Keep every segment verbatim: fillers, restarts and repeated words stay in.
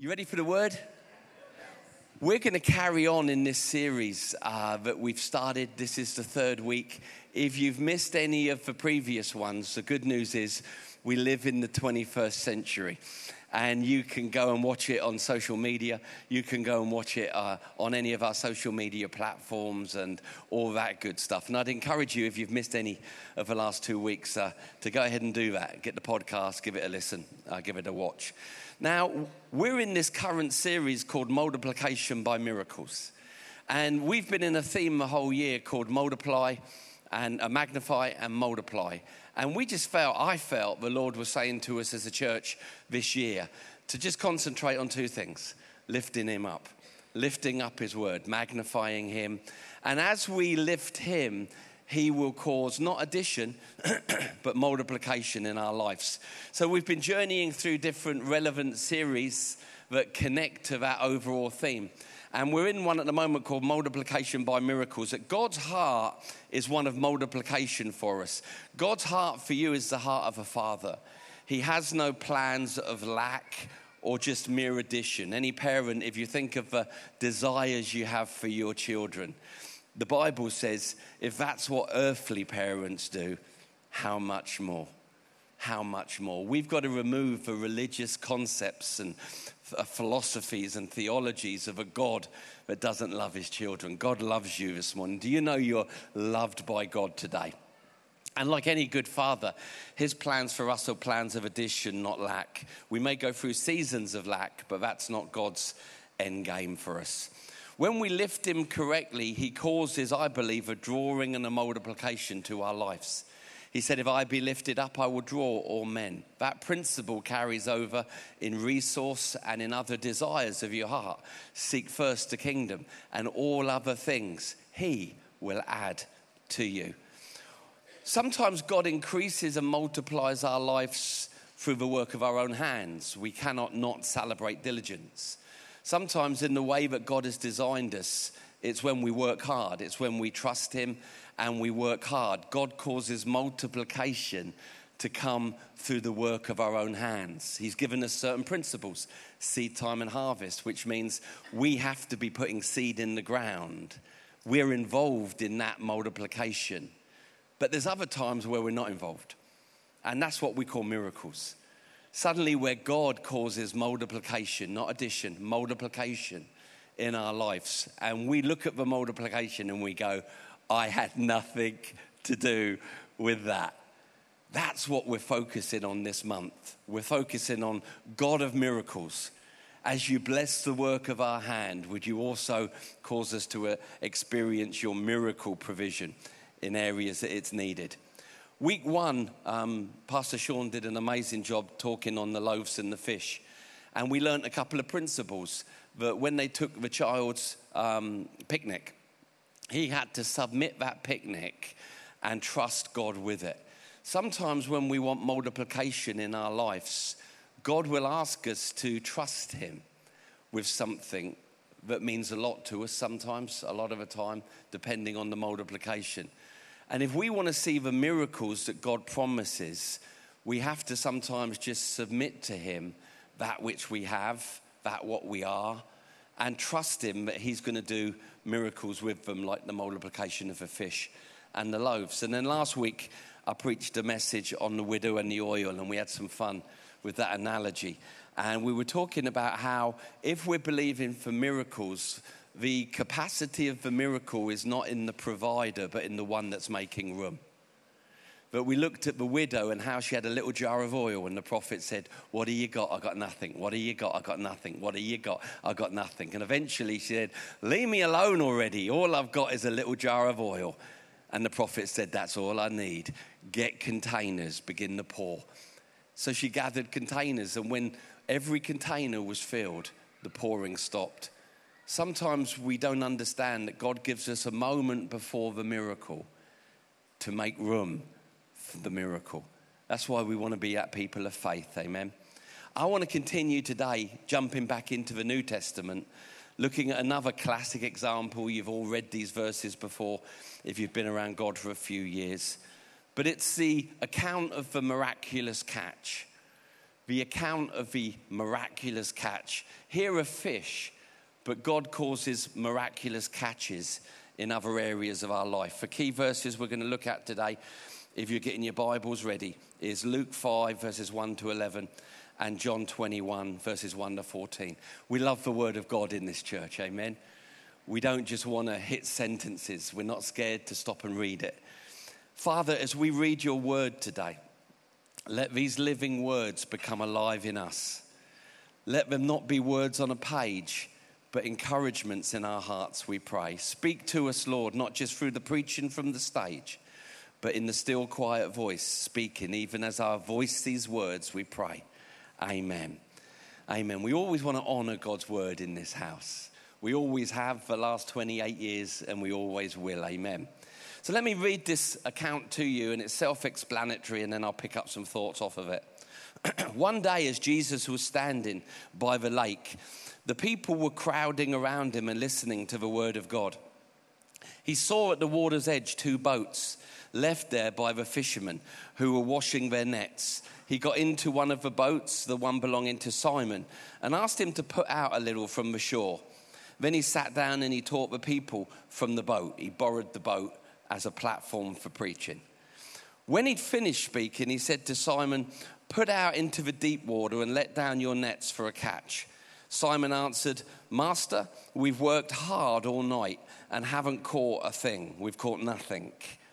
You ready for the word? We're going to carry on in this series uh, that we've started. This is the third week. If you've missed any of the previous ones, the good news is we live in the twenty-first century. And you can go and watch it on social media. You can go and watch it uh, on any of our social media platforms and all that good stuff. And I'd encourage you, if you've missed any of the last two weeks, uh, to go ahead and do that. Get the podcast, give it a listen, uh, give it a watch. Now, we're in this current series called Multiplication by Miracles. And we've been in a theme the whole year called Multiply and uh, Magnify and Multiply. And we just felt, I felt the Lord was saying to us as a church this year to just concentrate on two things: lifting him up, lifting up his word, magnifying him. And as we lift him, he will cause not addition, but multiplication in our lives. So we've been journeying through different relevant series that connect to that overall theme. And we're in one at the moment called Multiplication by Miracles. That God's heart is one of multiplication for us. God's heart for you is the heart of a father. He has no plans of lack or just mere addition. Any parent, if you think of the desires you have for your children, the Bible says if that's what earthly parents do, how much more? How much more? We've got to remove the religious concepts and philosophies and theologies of a God that doesn't love his children. God loves you this morning. Do you know you're loved by God today? And like any good father, his plans for us are plans of addition, not lack. We may go through seasons of lack, but that's not God's end game for us. When we lift him correctly, he causes, I believe, a drawing and a multiplication to our lives. He said, if I be lifted up, I will draw all men. That principle carries over in resource and in other desires of your heart. Seek first the kingdom, and all other things he will add to you. Sometimes God increases and multiplies our lives through the work of our own hands. We cannot not celebrate diligence. Sometimes in the way that God has designed us, it's when we work hard. It's when we trust him and we work hard. God causes multiplication to come through the work of our own hands. He's given us certain principles, seed time and harvest, which means we have to be putting seed in the ground. We're involved in that multiplication. But there's other times where we're not involved. And that's what we call miracles. Suddenly where God causes multiplication, not addition, multiplication in our lives. And we look at the multiplication and we go, I had nothing to do with that. That's what we're focusing on this month. We're focusing on God of miracles. As you bless the work of our hand, would you also cause us to uh, experience your miracle provision in areas that it's needed? Week one, um, Pastor Sean did an amazing job talking on the loaves and the fish. And we learned a couple of principles that when they took the child's um, picnic, he had to submit that picnic and trust God with it. Sometimes when we want multiplication in our lives, God will ask us to trust him with something that means a lot to us sometimes, a lot of the time, depending on the multiplication. And if we want to see the miracles that God promises, we have to sometimes just submit to him that which we have, that what we are, and trust him that he's going to do miracles with them, like the multiplication of the fish and the loaves. And then last week, I preached a message on the widow and the oil, and we had some fun with that analogy. And we were talking about how if we're believing for miracles, the capacity of the miracle is not in the provider, but in the one that's making room. But we looked at the widow and how she had a little jar of oil, and the prophet said, what do you got? I got nothing. What do you got? I got nothing. What do you got? I got nothing. And eventually she said, leave me alone already. All I've got is a little jar of oil. And the prophet said, that's all I need. Get containers, begin to pour. So she gathered containers, and when every container was filled, the pouring stopped. Sometimes we don't understand that God gives us a moment before the miracle to make room for the miracle. That's why we want to be that people of faith, amen. I want to continue today, jumping back into the New Testament, looking at another classic example. You've all read these verses before if you've been around God for a few years. But it's the account of the miraculous catch. the account of the miraculous catch. Here a fish, but God causes miraculous catches in other areas of our life. The key verses we're going to look at today, if you're getting your Bibles ready, is Luke five, verses one to eleven, and John twenty-one, verses one to fourteen. We love the word of God in this church, amen? We don't just want to hit sentences. We're not scared to stop and read it. Father, as we read your word today, let these living words become alive in us. Let them not be words on a page, but encouragements in our hearts, we pray. Speak to us, Lord, not just through the preaching from the stage, but in the still, quiet voice, speaking, even as our voice these words, we pray. Amen. Amen. We always want to honor God's word in this house. We always have for the last twenty-eight years, and we always will. Amen. So let me read this account to you, and it's self-explanatory, and then I'll pick up some thoughts off of it. One day, as Jesus was standing by the lake, the people were crowding around him and listening to the word of God. He saw at the water's edge two boats left there by the fishermen who were washing their nets. He got into one of the boats, the one belonging to Simon, and asked him to put out a little from the shore. Then he sat down and he taught the people from the boat. He borrowed the boat as a platform for preaching. When he'd finished speaking, he said to Simon, "Put out into the deep water and let down your nets for a catch." Simon answered, "Master, we've worked hard all night and haven't caught a thing. We've caught nothing.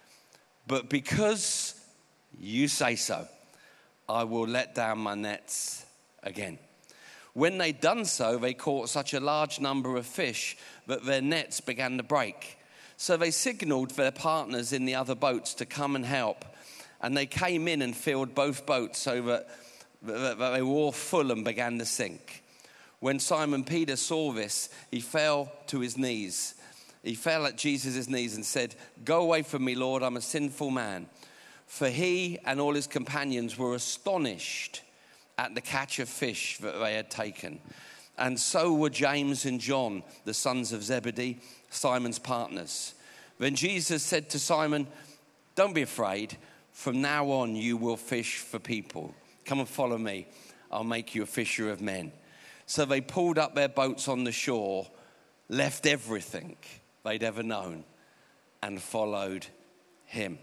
But because you say so, I will let down my nets again." When they'd done so, they caught such a large number of fish that their nets began to break. So they signaled their partners in the other boats to come and help. And they came in and filled both boats so that they were all full and began to sink. When Simon Peter saw this, he fell to his knees. He fell at Jesus' knees and said, "Go away from me, Lord, I'm a sinful man." For he and all his companions were astonished at the catch of fish that they had taken. And so were James and John, the sons of Zebedee, Simon's partners. Then Jesus said to Simon, "Don't be afraid. From now on you will fish for people. Come and follow me. I'll make you a fisher of men." So they pulled up their boats on the shore, left everything they'd ever known, and followed him.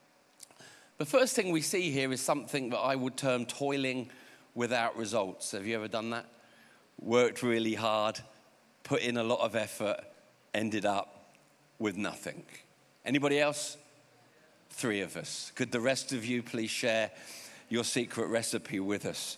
The first thing we see here is something that I would term toiling without results. Have you ever done that? Worked really hard, put in a lot of effort, ended up with nothing. Anybody else? Three of us. Could the rest of you please share your secret recipe with us?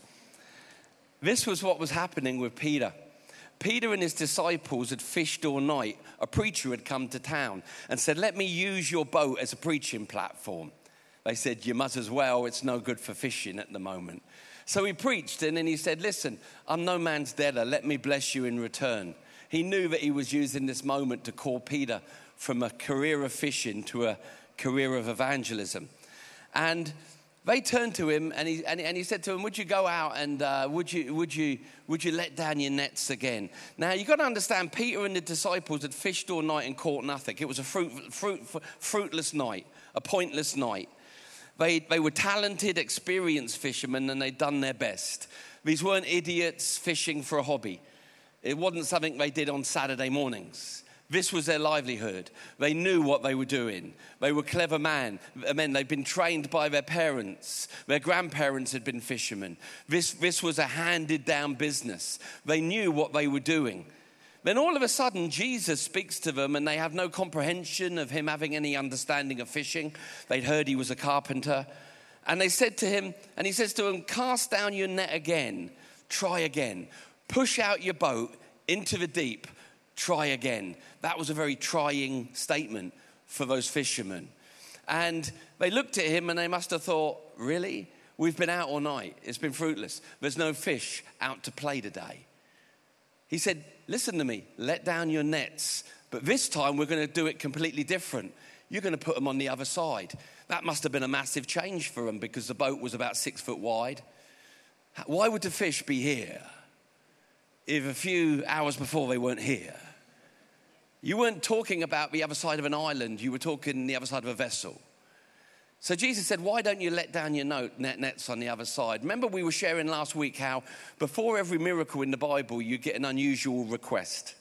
This was what was happening with Peter. Peter and his disciples had fished all night. A preacher had come to town and said, "Let me use your boat as a preaching platform." They said, "You must as well. It's no good for fishing at the moment." So he preached, and then he said, "Listen, I'm no man's debtor. Let me bless you in return." He knew that he was using this moment to call Peter from a career of fishing to a career of evangelism. And they turned to him, and he and, and he said to him, "Would you go out and uh, would you would you would you let down your nets again?" Now you've got to understand, Peter and the disciples had fished all night and caught nothing. It was a fruit, fruit, fruitless night, a pointless night. They, they were talented, experienced fishermen, and they'd done their best. These weren't idiots fishing for a hobby. It wasn't something they did on Saturday mornings. This was their livelihood. They knew what they were doing. They were clever men. men. They'd been trained by their parents. Their grandparents had been fishermen. This, this was a handed-down business. They knew what they were doing. Then all of a sudden, Jesus speaks to them, and they have no comprehension of him having any understanding of fishing. They'd heard he was a carpenter. And they said to him, and he says to them, "Cast down your net again. Try again. Push out your boat into the deep. Try again." That was a very trying statement for those fishermen. And they looked at him, and they must have thought, "Really? We've been out all night. It's been fruitless. There's no fish out to play today." He said, "Listen to me, let down your nets, but this time we're going to do it completely different. You're going to put them on the other side." That must have been a massive change for them because the boat was about six foot wide. Why would the fish be here if a few hours before they weren't here? You weren't talking about the other side of an island, you were talking the other side of a vessel. So Jesus said, why don't you let down your net nets on the other side? Remember we were sharing last week how before every miracle in the Bible, you get an unusual request.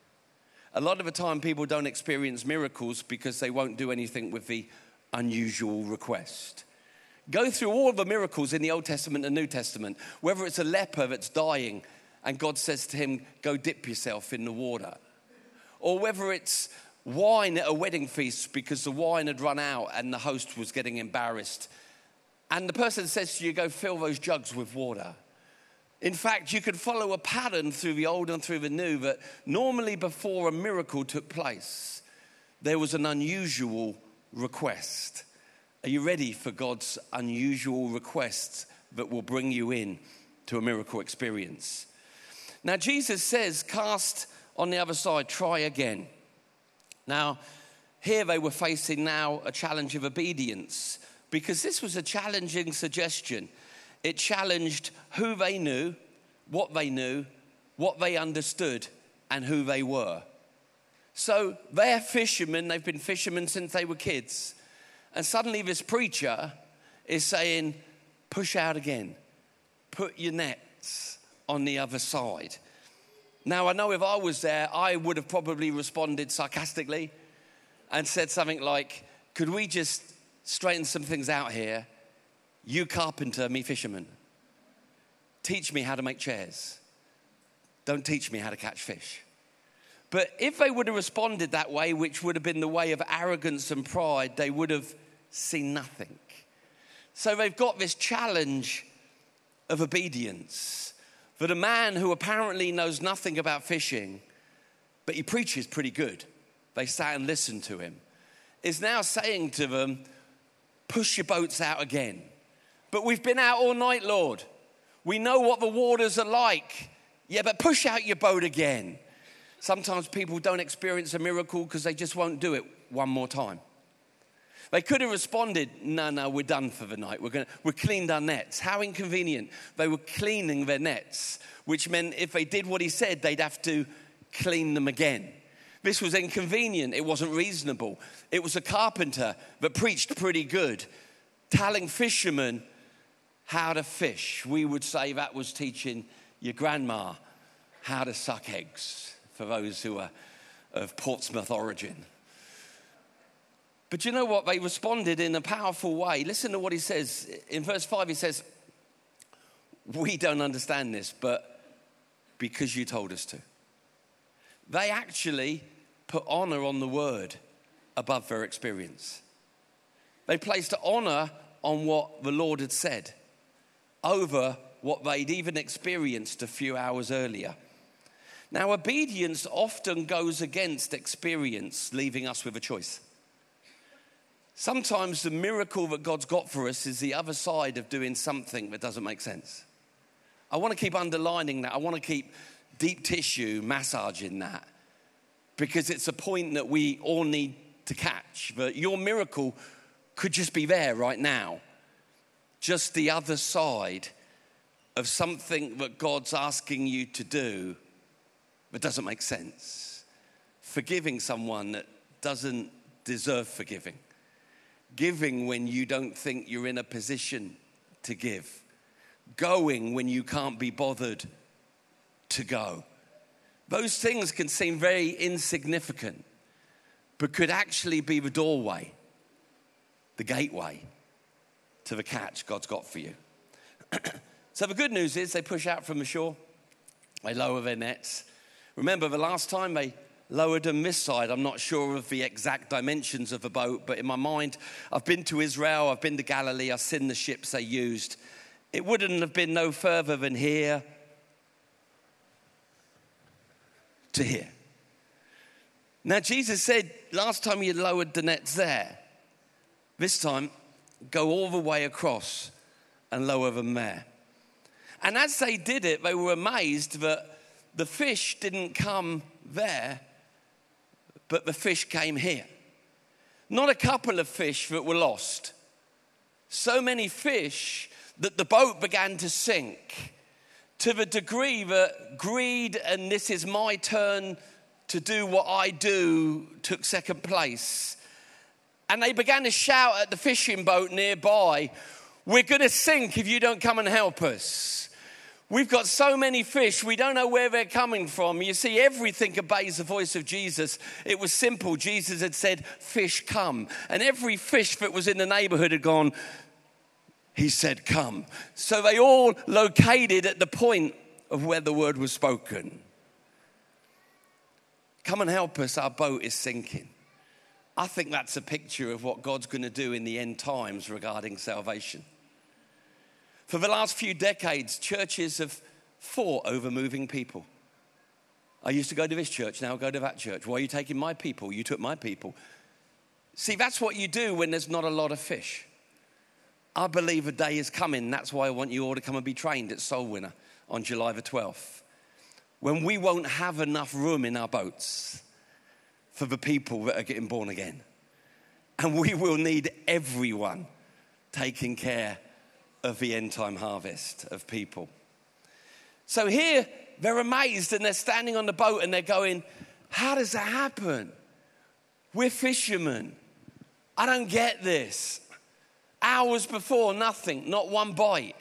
A lot of the time people don't experience miracles because they won't do anything with the unusual request. Go through all the miracles in the Old Testament and New Testament, whether it's a leper that's dying and God says to him, go dip yourself in the water. Or whether it's wine at a wedding feast because the wine had run out and the host was getting embarrassed. And the person says to you, go fill those jugs with water. In fact, you could follow a pattern through the Old and through the New that normally before a miracle took place, there was an unusual request. Are you ready for God's unusual requests that will bring you in to a miracle experience? Now, Jesus says, cast on the other side, try again. Now, here they were facing now a challenge of obedience because this was a challenging suggestion. It challenged who they knew, what they knew, what they understood, and who they were. So they're fishermen. They've been fishermen since they were kids. And suddenly this preacher is saying, push out again. Put your nets on the other side. Now, I know if I was there, I would have probably responded sarcastically and said something like, could we just straighten some things out here? You carpenter, me fisherman. Teach me how to make chairs. Don't teach me how to catch fish. But if they would have responded that way, which would have been the way of arrogance and pride, they would have seen nothing. So they've got this challenge of obedience. That a man who apparently knows nothing about fishing, but he preaches pretty good, they sat and listened to him, is now saying to them, push your boats out again. But we've been out all night, Lord. We know what the waters are like. Yeah, but push out your boat again. Sometimes people don't experience a miracle because they just won't do it one more time. They could have responded, no, no, we're done for the night. We're going to, we cleaned our nets. How inconvenient. They were cleaning their nets, which meant if they did what he said, they'd have to clean them again. This was inconvenient. It wasn't reasonable. It was a carpenter that preached pretty good, telling fishermen how to fish. We would say that was teaching your grandma how to suck eggs, for those who are of Portsmouth origin. But you know what? They responded in a powerful way. Listen to what he says. In verse five, he says, we don't understand this, but because you told us to. They actually put honor on the word above their experience. They placed honor on what the Lord had said over what they'd even experienced a few hours earlier. Now, obedience often goes against experience, leaving us with a choice. Sometimes the miracle that God's got for us is the other side of doing something that doesn't make sense. I want to keep underlining that. I want to keep deep tissue massaging that because it's a point that we all need to catch. But your miracle could just be there right now. Just the other side of something that God's asking you to do that doesn't make sense. Forgiving someone that doesn't deserve forgiving. Giving when you don't think you're in a position to give. Going when you can't be bothered to go. Those things can seem very insignificant, but could actually be the doorway, the gateway to the catch God's got for you. So the good news is they push out from the shore. They lower their nets. Remember, the last time they lowered them this side, I'm not sure of the exact dimensions of the boat, but in my mind, I've been to Israel, I've been to Galilee, I've seen the ships they used. It wouldn't have been no further than here to here. Now, Jesus said last time you lowered the nets there, this time, go all the way across and lower them there. And as they did it, they were amazed that the fish didn't come there, but the fish came here. Not a couple of fish that were lost. So many fish that the boat began to sink to the degree that greed and this is my turn to do what I do took second place. And they began to shout at the fishing boat nearby, "We're going to sink if you don't come and help us. We've got so many fish, we don't know where they're coming from." You see, everything obeys the voice of Jesus. It was simple. Jesus had said, "Fish, come." And every fish that was in the neighborhood had gone, he said, "Come." So they all located at the point of where the word was spoken. Come and help us, our boat is sinking. I think that's a picture of what God's going to do in the end times regarding salvation. For the last few decades, churches have fought over moving people. I used to go to this church, now I go to that church. Why are you taking my people? You took my people. See, that's what you do when there's not a lot of fish. I believe a day is coming. That's why I want you all to come and be trained at Soul Winner on July the twelfth. When we won't have enough room in our boats for the people that are getting born again. And we will need everyone taking care of the end time harvest of people. So here they're amazed and they're standing on the boat and they're going, "How does that happen? We're fishermen. I don't get this. Hours before, nothing, not one bite.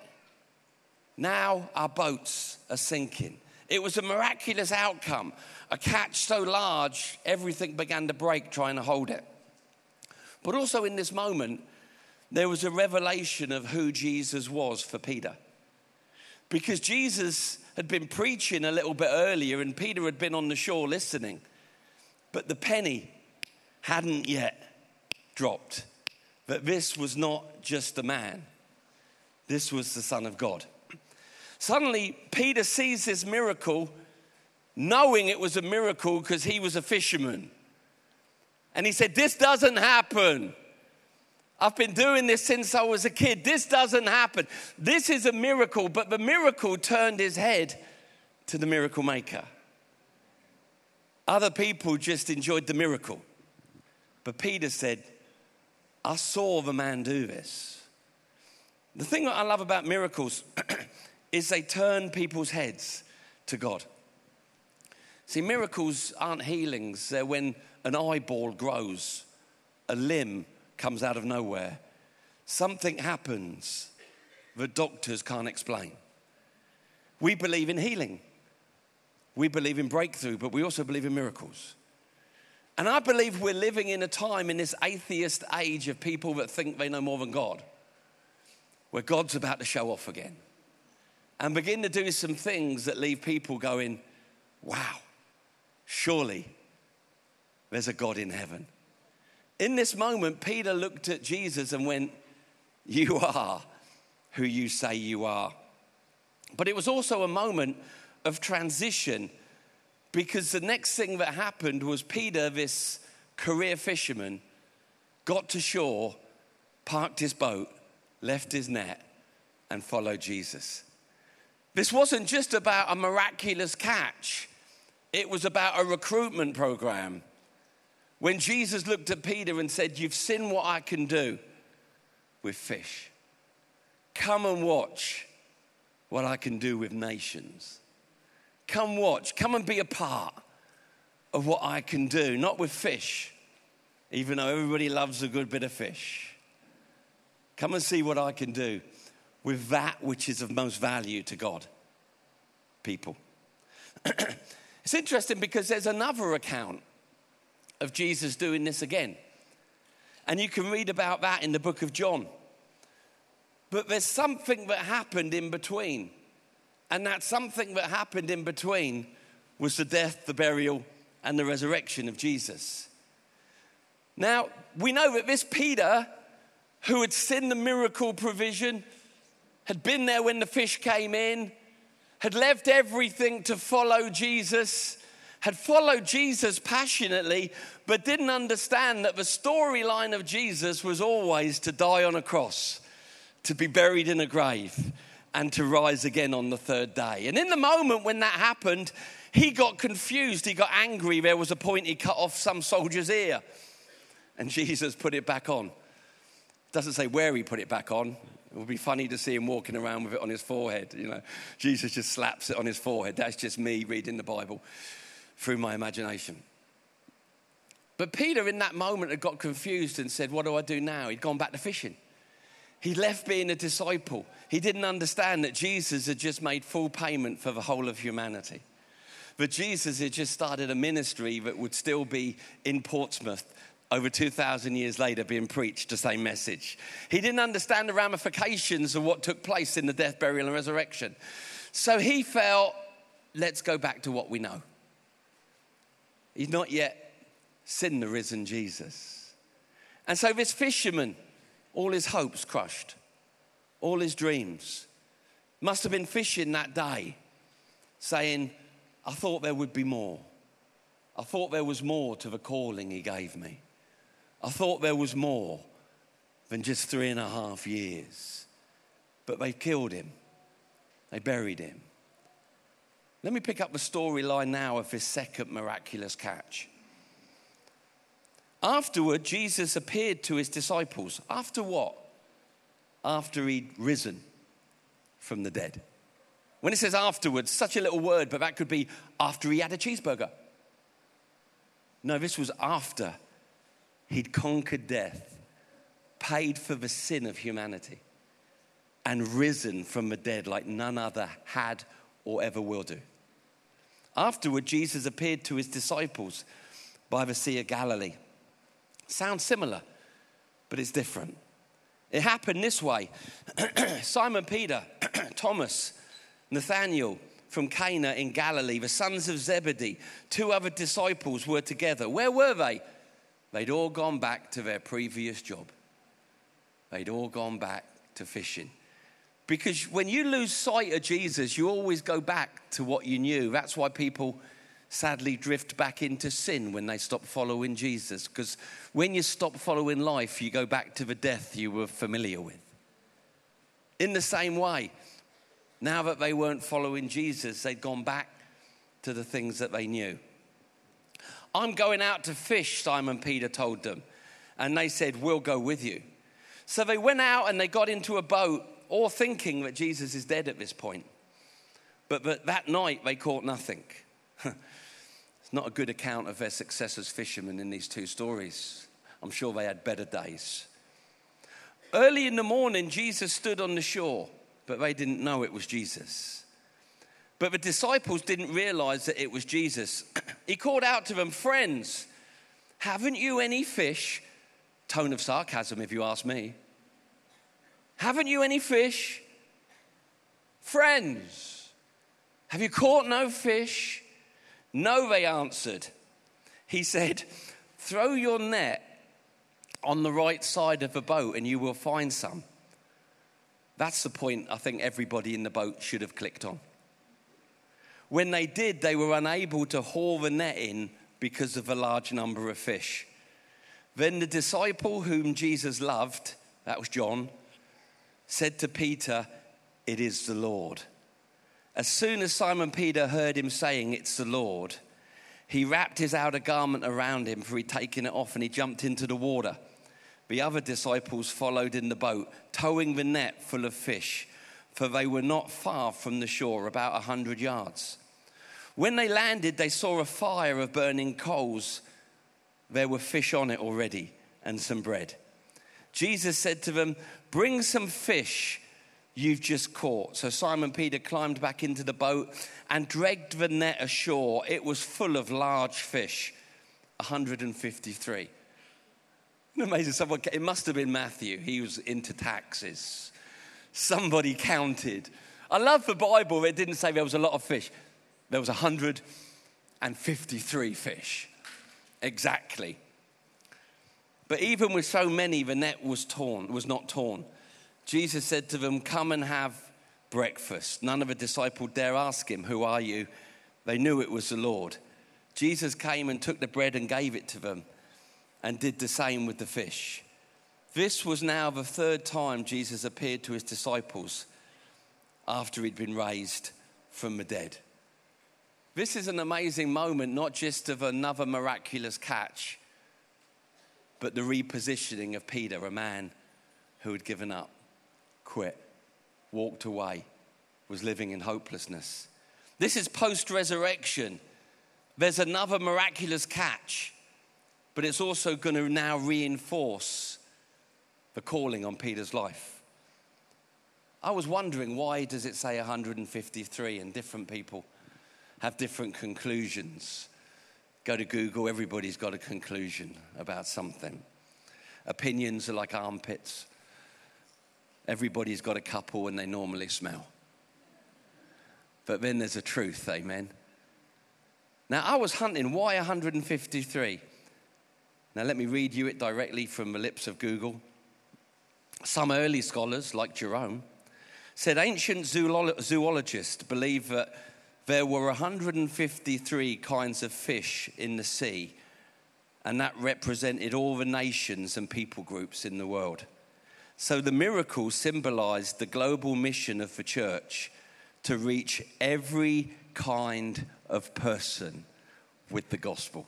Now our boats are sinking." It was a miraculous outcome. A catch so large, everything began to break trying to hold it. But also in this moment, there was a revelation of who Jesus was for Peter. Because Jesus had been preaching a little bit earlier and Peter had been on the shore listening. But the penny hadn't yet dropped. That this was not just a man. This was the Son of God. Suddenly, Peter sees this miracle, knowing it was a miracle because he was a fisherman. And he said, "This doesn't happen. I've been doing this since I was a kid. This doesn't happen. This is a miracle." But the miracle turned his head to the miracle maker. Other people just enjoyed the miracle. But Peter said, "I saw the man do this." The thing that I love about miracles is they turn people's heads to God. See, miracles aren't healings. They're when an eyeball grows, a limb comes out of nowhere. Something happens that doctors can't explain. We believe in healing. We believe in breakthrough, but we also believe in miracles. And I believe we're living in a time in this atheist age of people that think they know more than God, where God's about to show off again and begin to do some things that leave people going, "Wow, surely there's a God in heaven." In this moment, Peter looked at Jesus and went, "You are who you say you are." But it was also a moment of transition, because the next thing that happened was Peter, this career fisherman, got to shore, parked his boat, left his net, and followed Jesus. This wasn't just about a miraculous catch. It was about a recruitment program. When Jesus looked at Peter and said, "You've seen what I can do with fish. Come and watch what I can do with nations. Come watch, come and be a part of what I can do, not with fish, even though everybody loves a good bit of fish. Come and see what I can do with that which is of most value to God, people." It's interesting because there's another account of Jesus doing this again. And you can read about that in the book of John. But there's something that happened in between. And that something that happened in between was the death, the burial, and the resurrection of Jesus. Now, we know that this Peter, who had seen the miracle provision, had been there when the fish came in, had left everything to follow Jesus, had followed Jesus passionately, but didn't understand that the storyline of Jesus was always to die on a cross, to be buried in a grave, and to rise again on the third day. And in the moment when that happened, he got confused, he got angry. There was a point he cut off some soldier's ear, and Jesus put it back on. It doesn't say where he put it back on. It would be funny to see him walking around with it on his forehead. You know, Jesus just slaps it on his forehead. That's just me reading the Bible through my imagination. But Peter in that moment had got confused and said, what do I do now? He'd gone back to fishing. He left being a disciple. He didn't understand that Jesus had just made full payment for the whole of humanity. But Jesus had just started a ministry that would still be in Portsmouth over two thousand years later being preached the same message. He didn't understand the ramifications of what took place in the death, burial, and resurrection. So he felt, let's go back to what we know. He's not yet seen the risen Jesus. And so this fisherman, all his hopes crushed, all his dreams, must have been fishing that day, saying, I thought there would be more. I thought there was more to the calling he gave me. I thought there was more than just three and a half years. But they killed him. They buried him. Let me pick up the storyline now of this second miraculous catch. Afterward, Jesus appeared to his disciples. After what? After he'd risen from the dead. When it says afterwards, such a little word, but that could be after he had a cheeseburger. No, this was after he'd conquered death, paid for the sin of humanity, and risen from the dead like none other had or ever will do. Afterward, Jesus appeared to his disciples by the Sea of Galilee. Sounds similar, but it's different. It happened this way. Simon Peter, Thomas, Nathanael from Cana in Galilee, the sons of Zebedee, two other disciples were together. Where were they? They'd all gone back to their previous job. They'd all gone back to fishing. Because when you lose sight of Jesus, you always go back to what you knew. That's why people sadly drift back into sin when they stop following Jesus. Because when you stop following life, you go back to the death you were familiar with. In the same way, now that they weren't following Jesus, they'd gone back to the things that they knew. I'm going out to fish, Simon Peter told them. And they said, we'll go with you. So they went out and they got into a boat, all thinking that Jesus is dead at this point. But, but that night they caught nothing. It's not a good account of their success as fishermen in these two stories. I'm sure they had better days. Early in the morning, Jesus stood on the shore, but they didn't know it was Jesus. But the disciples didn't realize that it was Jesus. He called out to them, friends, haven't you any fish? Tone of sarcasm, if you ask me. Haven't you any fish? Friends, have you caught no fish? No, they answered. He said, throw your net on the right side of the boat and you will find some. That's the point I think everybody in the boat should have clicked on. When they did, they were unable to haul the net in because of a large number of fish. Then the disciple whom Jesus loved, that was John, said to Peter, it is the Lord. As soon as Simon Peter heard him saying, it's the Lord, he wrapped his outer garment around him, for he'd taken it off, and he jumped into the water. The other disciples followed in the boat, towing the net full of fish, for they were not far from the shore, about a hundred yards. When they landed, they saw a fire of burning coals. There were fish on it already and some bread. Jesus said to them, bring some fish you've just caught. So Simon Peter climbed back into the boat and dragged the net ashore. It was full of large fish, one hundred fifty-three. Amazing. Someone, it must have been Matthew. He was into taxes. Somebody counted. I love the Bible. It didn't say there was a lot of fish. There was one hundred fifty-three fish. Exactly. But even with so many, the net was torn, was not torn. Jesus said to them, come and have breakfast. None of the disciples dare ask him, who are you? They knew it was the Lord. Jesus came and took the bread and gave it to them and did the same with the fish. This was now the third time Jesus appeared to his disciples after he'd been raised from the dead. This is an amazing moment, not just of another miraculous catch, but the repositioning of Peter, a man who had given up, quit, walked away, was living in hopelessness. This is post-resurrection. There's another miraculous catch, but it's also going to now reinforce the calling on Peter's life. I was wondering, why does it say one hundred fifty-three, and different people have different conclusions? Go to Google, everybody's got a conclusion about something. Opinions are like armpits. Everybody's got a couple and they normally smell. But then there's a truth, amen? Now, I was hunting, why one hundred fifty-three? Now, let me read you it directly from the lips of Google. Some early scholars, like Jerome, said ancient zoolo- zoologists believe that there were one hundred fifty-three kinds of fish in the sea, and that represented all the nations and people groups in the world. So the miracle symbolized the global mission of the church to reach every kind of person with the gospel.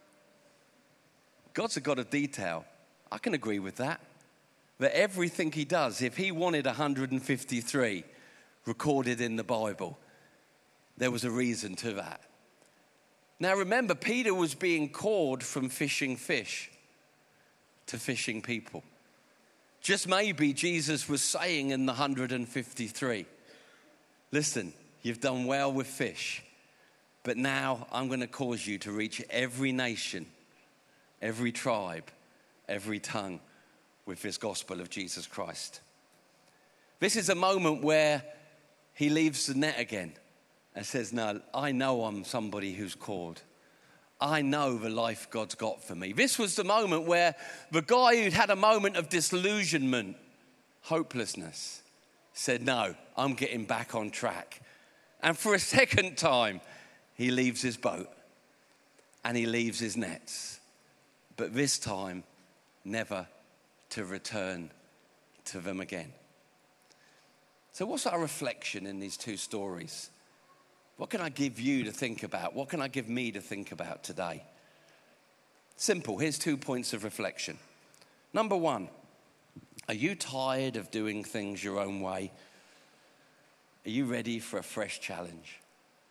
God's a God of detail. I can agree with that. That everything he does, if he wanted one hundred fifty-three recorded in the Bible, there was a reason to that. Now remember, Peter was being called from fishing fish to fishing people. Just maybe Jesus was saying in the one hundred fifty-three, listen, you've done well with fish, but now I'm going to cause you to reach every nation, every tribe, every tongue with this gospel of Jesus Christ. This is a moment where he leaves the net again and says, no, I know I'm somebody who's called. I know the life God's got for me. This was the moment where the guy who'd had a moment of disillusionment, hopelessness, said, no, I'm getting back on track. And for a second time, he leaves his boat and he leaves his nets. But this time, never to return to them again. So what's our reflection in these two stories? What can I give you to think about? What can I give me to think about today? Simple. Here's two points of reflection. Number one, are you tired of doing things your own way? Are you ready for a fresh challenge?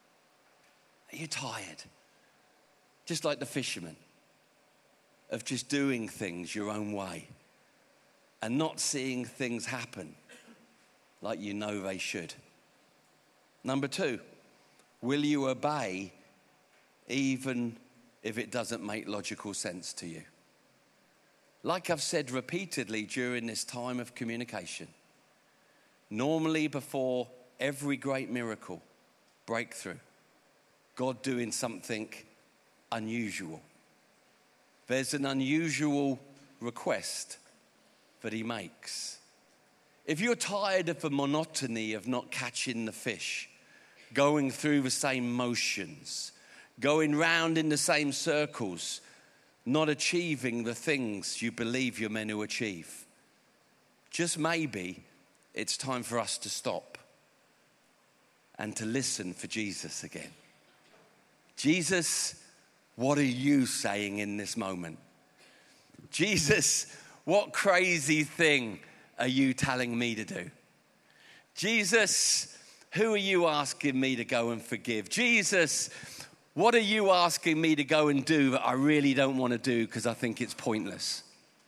Are you tired? Just like the fishermen, of just doing things your own way and not seeing things happen like you know they should. Number two, will you obey even if it doesn't make logical sense to you? Like I've said repeatedly during this time of communication, normally before every great miracle, breakthrough, God doing something unusual. There's an unusual request that he makes. If you're tired of the monotony of not catching the fish, going through the same motions, going round in the same circles, not achieving the things you believe you're meant to achieve, just maybe it's time for us to stop and to listen for Jesus again. Jesus, what are you saying in this moment? Jesus, what crazy thing are you telling me to do? Jesus, who are you asking me to go and forgive? Jesus, what are you asking me to go and do that I really don't want to do because I think it's pointless?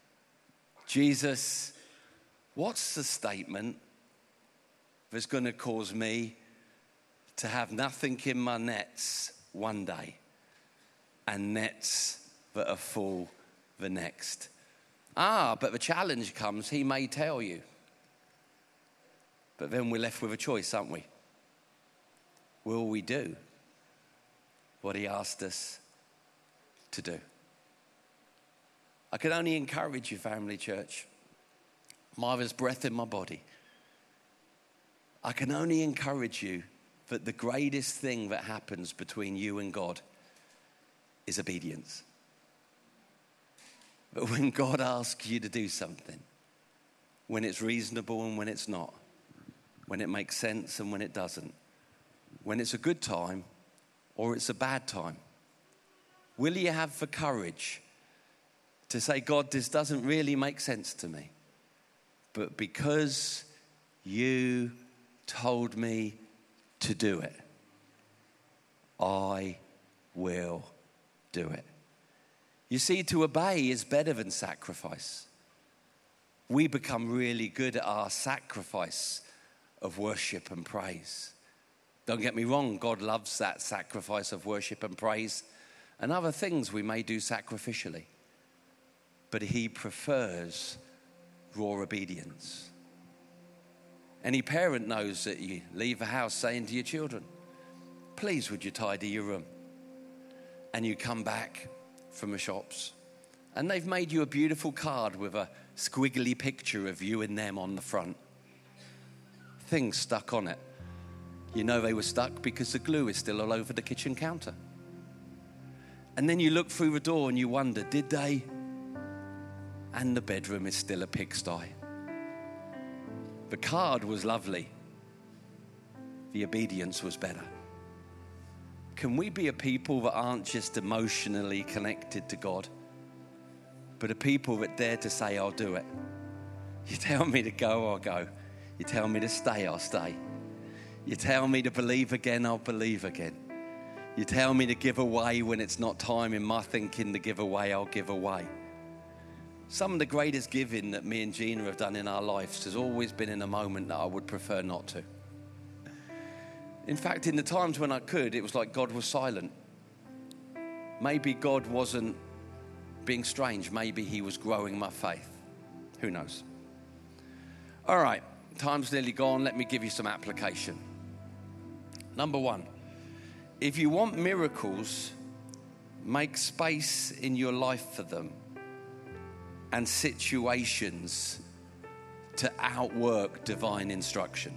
Jesus, what's the statement that's going to cause me to have nothing in my nets one day and nets that are full the next? Ah, but the challenge comes, he may tell you. But then we're left with a choice, aren't we? Will we do what he asked us to do? I can only encourage you, family church. Marvelous breath in my body. I can only encourage you that the greatest thing that happens between you and God is obedience. But when God asks you to do something, when it's reasonable and when it's not, when it makes sense and when it doesn't, when it's a good time or it's a bad time, will you have the courage to say, God, this doesn't really make sense to me, but because you told me to do it, I will do it. You see, to obey is better than sacrifice. We become really good at our sacrifice of worship and praise. Don't get me wrong, God loves that sacrifice of worship and praise and other things we may do sacrificially. But he prefers raw obedience. Any parent knows that you leave a house saying to your children, please would you tidy your room? And you come back from the shops and they've made you a beautiful card with a squiggly picture of you and them on the front. Things stuck on it. You know they were stuck because the glue is still all over the kitchen counter. And then you look through the door and you wonder, did they? And the bedroom is still a pigsty. The card was lovely. The obedience was better. Can we be a people that aren't just emotionally connected to God, but a people that dare to say, I'll do it? You tell me to go, I'll go. You tell me to stay, I'll stay. You tell me to believe again, I'll believe again. You tell me to give away when it's not time in my thinking to give away, I'll give away. Some of the greatest giving that me and Gina have done in our lives has always been in a moment that I would prefer not to. In fact, in the times when I could, it was like God was silent. Maybe God wasn't being strange. Maybe he was growing my faith. Who knows? All right, time's nearly gone. Let me give you some application. Number one, if you want miracles, make space in your life for them and situations to outwork divine instruction.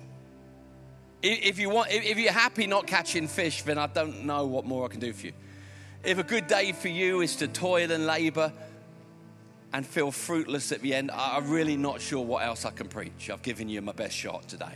If you want, if you're happy not catching fish, then I don't know what more I can do for you. If a good day for you is to toil and labor and feel fruitless at the end, I'm really not sure what else I can preach. I've given you my best shot today.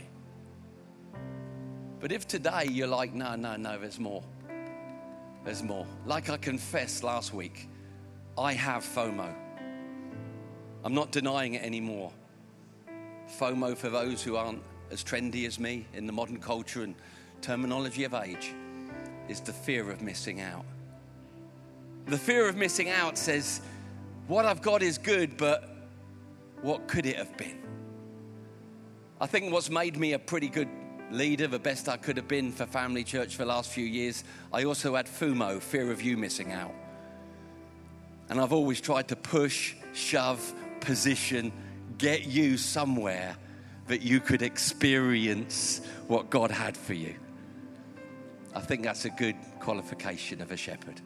But if today you're like, no, no, no, there's more. There's more. Like I confessed last week, I have FOMO. I'm not denying it anymore. FOMO, for those who aren't as trendy as me in the modern culture and terminology of age, is the fear of missing out. The fear of missing out says, what I've got is good, but what could it have been? I think what's made me a pretty good leader, the best I could have been for Family Church for the last few years, I also had FOMO, fear of you missing out. And I've always tried to push, shove, position, get you somewhere that you could experience what God had for you. I think that's a good qualification of a shepherd.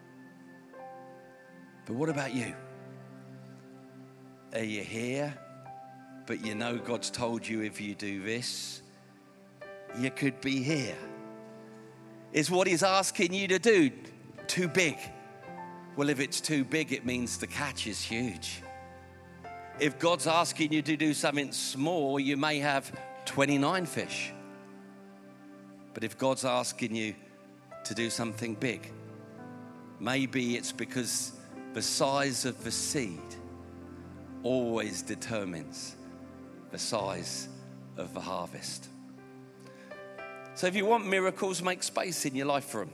But what about you? Are you here, but you know God's told you if you do this, you could be here? Is what he's asking you to do too big? Well, if it's too big, it means the catch is huge. If God's asking you to do something small, you may have twenty-nine fish. But if God's asking you to do something big, maybe it's because the size of the seed always determines the size of the harvest. So if you want miracles, make space in your life for them.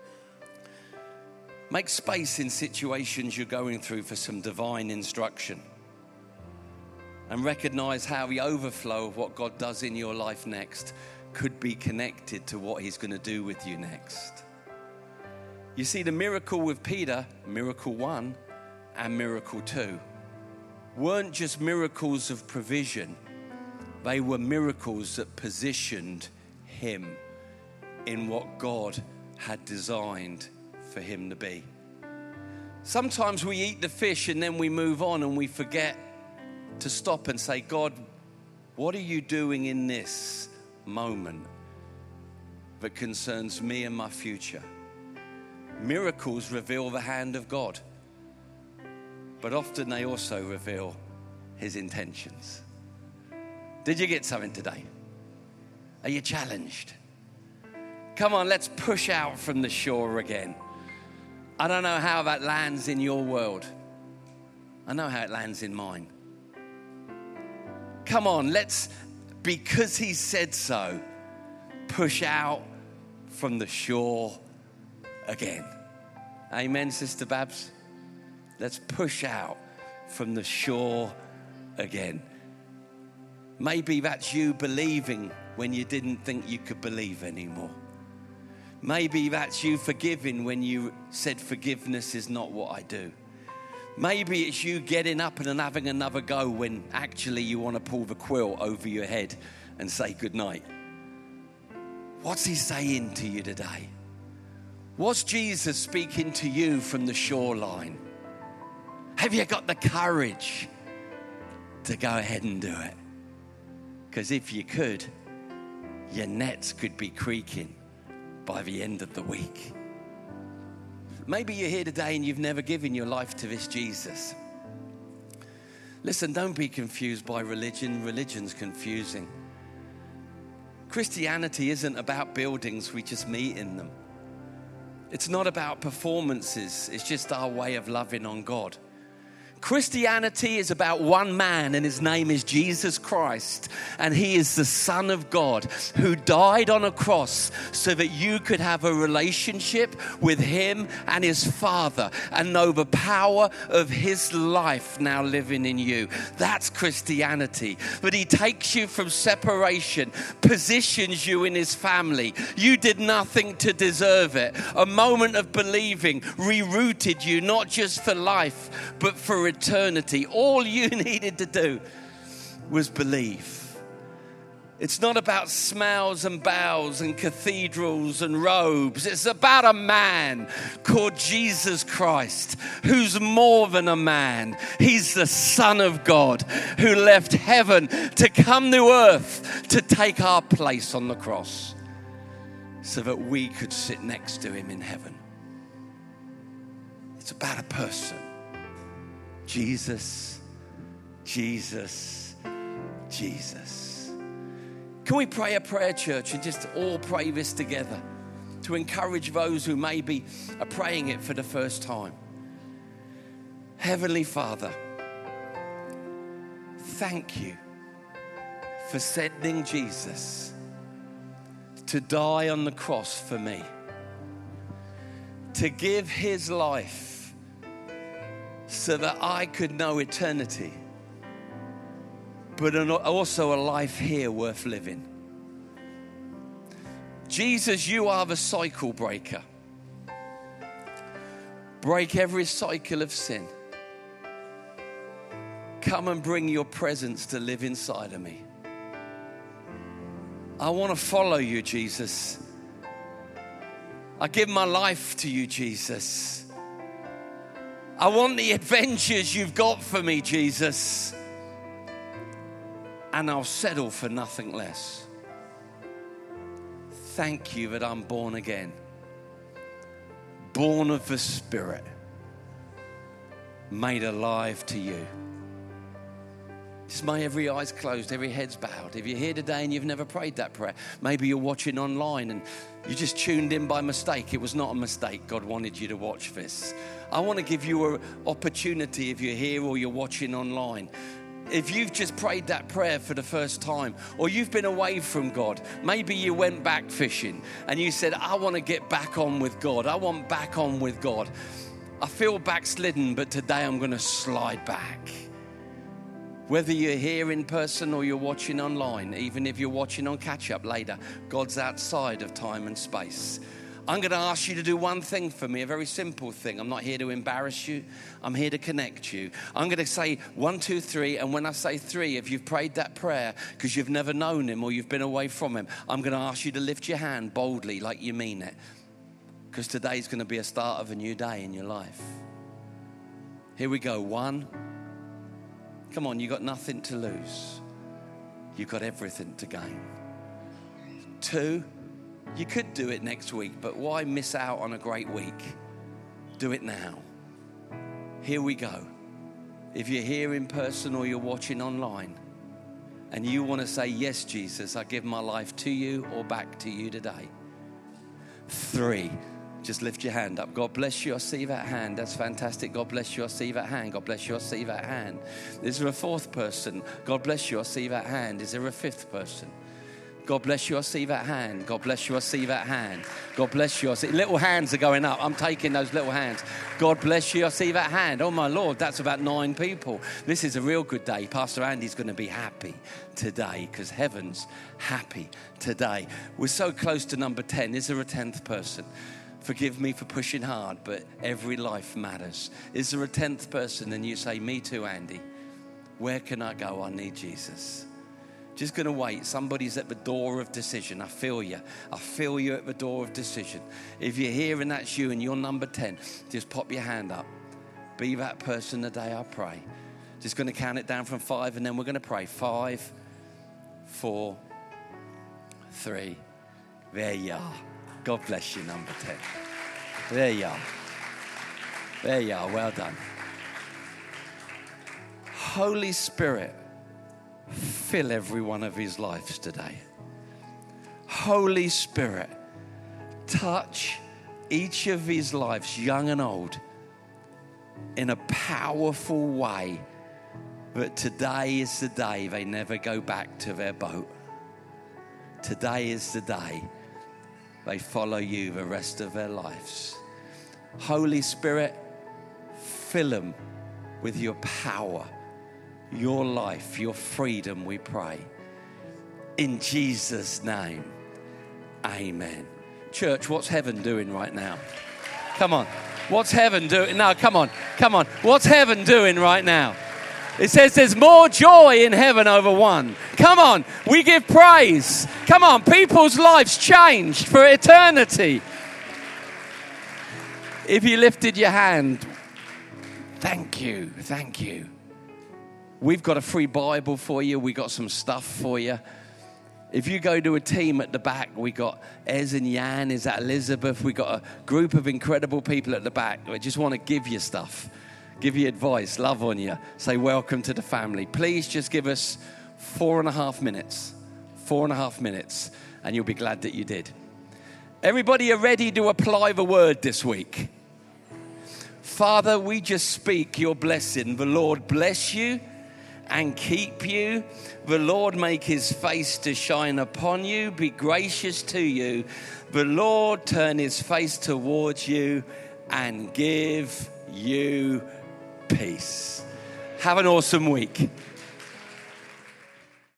Make space in situations you're going through for some divine instruction. And recognize how the overflow of what God does in your life next could be connected to what he's going to do with you next. You see, the miracle with Peter, miracle one and miracle two, weren't just miracles of provision. They were miracles that positioned him in what God had designed for him to be. Sometimes we eat the fish and then we move on and we forget to stop and say, God, what are you doing in this moment that concerns me and my future? Miracles reveal the hand of God, but often they also reveal his intentions. Did you get something today? Are you challenged? Come on, let's push out from the shore again. I don't know how that lands in your world. I know how it lands in mine. Come on, let's, because he said so, push out from the shore again. Amen, Sister Babs? Let's push out from the shore again. Maybe that's you believing when you didn't think you could believe anymore. Maybe that's you forgiving when you said forgiveness is not what I do. Maybe it's you getting up and having another go when actually you want to pull the quilt over your head and say goodnight. What's he saying to you today? What's Jesus speaking to you from the shoreline? Have you got the courage to go ahead and do it? Because if you could, your nets could be creaking by the end of the week. Maybe you're here today and you've never given your life to this Jesus. Listen, don't be confused by religion. Religion's confusing. Christianity isn't about buildings, we just meet in them. It's not about performances, it's just our way of loving on God. Christianity is about one man, and his name is Jesus Christ, and he is the Son of God who died on a cross so that you could have a relationship with him and his Father and know the power of his life now living in you. That's Christianity. But he takes you from separation, positions you in his family. You did nothing to deserve it. A moment of believing rerouted you, not just for life, but for eternity. All you needed to do was believe. It's not about smiles and bows and cathedrals and robes. It's about a man called Jesus Christ, who's more than a man. He's the Son of God who left heaven to come to earth to take our place on the cross so that we could sit next to him in heaven. It's about a person. Jesus, Jesus, Jesus. Can we pray a prayer, church, and just all pray this together to encourage those who maybe are praying it for the first time? Heavenly Father, thank you for sending Jesus to die on the cross for me, to give his life so that I could know eternity, but also a life here worth living. Jesus, you are the cycle breaker. Break every cycle of sin. Come and bring your presence to live inside of me. I want to follow you, Jesus. I give my life to you, Jesus. I want the adventures you've got for me, Jesus. And I'll settle for nothing less. Thank you that I'm born again. Born of the Spirit. Made alive to you. Just may every eye's closed, every head's bowed. If you're here today and you've never prayed that prayer, maybe you're watching online and you just tuned in by mistake. It was not a mistake. God wanted you to watch this. I want to give you an opportunity if you're here or you're watching online. If you've just prayed that prayer for the first time, or you've been away from God, maybe you went back fishing and you said, I want to get back on with God. I want back on with God. I feel backslidden, but today I'm going to slide back. Whether you're here in person or you're watching online, even if you're watching on catch-up later, God's outside of time and space. I'm going to ask you to do one thing for me, a very simple thing. I'm not here to embarrass you. I'm here to connect you. I'm going to say one, two, three, and when I say three, if you've prayed that prayer because you've never known him or you've been away from him, I'm going to ask you to lift your hand boldly like you mean it, because today's going to be a start of a new day in your life. Here we go. One. Come on, you got nothing to lose. You've got everything to gain. Two, you could do it next week, but why miss out on a great week? Do it now. Here we go. If you're here in person or you're watching online and you want to say, yes, Jesus, I give my life to you or back to you today. Three. Just lift your hand up. God bless you. I see that hand. That's fantastic. God bless you. I see that hand. God bless you. I see that hand. Is there a fourth person? God bless you. I see that hand. Is there a fifth person? God bless you. I see that hand. God bless you. I see that hand. God bless you. I see little hands are going up. I'm taking those little hands. God bless you. I see that hand. Oh, my Lord, that's about nine people. This is a real good day. Pastor Andy's going to be happy today because heaven's happy today. We're so close to number ten. Is there a tenth person? Forgive me for pushing hard, but every life matters. Is there a tenth person? And you say, me too, Andy. Where can I go? I need Jesus. Just going to wait. Somebody's at the door of decision. I feel you. I feel you at the door of decision. If you're here and that's you and you're number ten, just pop your hand up. Be that person today, I pray. Just going to count it down from five and then we're going to pray. Five, four, three. There you are. God bless you, number ten. There you are. There you are. Well done. Holy Spirit, fill every one of his lives today. Holy Spirit, touch each of his lives, young and old, in a powerful way. But today is the day they never go back to their boat. Today is the day they follow you the rest of their lives. Holy Spirit, fill them with your power, your life, your freedom, we pray. In Jesus' name, amen. Church, what's heaven doing right now? Come on. What's heaven doing? No, come on. Come on. What's heaven doing right now? It says there's more joy in heaven over one. Come on. We give praise. Come on. People's lives changed for eternity. If you lifted your hand, thank you. Thank you. We've got a free Bible for you. We got some stuff for you. If you go to a team at the back, we got Ez and Yan. Is that Elizabeth? We got a group of incredible people at the back. We just want to give you stuff, give you advice, love on you, say welcome to the family. Please just give us four and a half minutes, four and a half minutes, and you'll be glad that you did. Everybody are ready to apply the word this week. Father, we just speak your blessing. The Lord bless you and keep you. The Lord make his face to shine upon you, be gracious to you. The Lord turn his face towards you and give you peace. Have an awesome week.